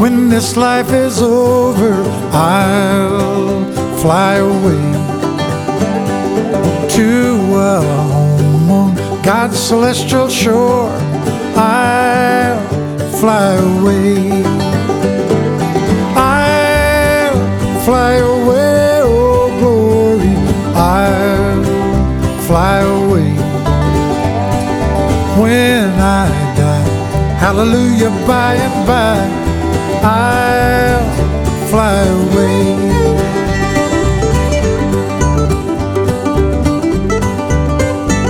When this life is over, I'll fly away to a home on God's celestial shore. I'll fly away. I'll fly away, oh glory. I'll fly away when I die. Hallelujah, by and by I'll fly away.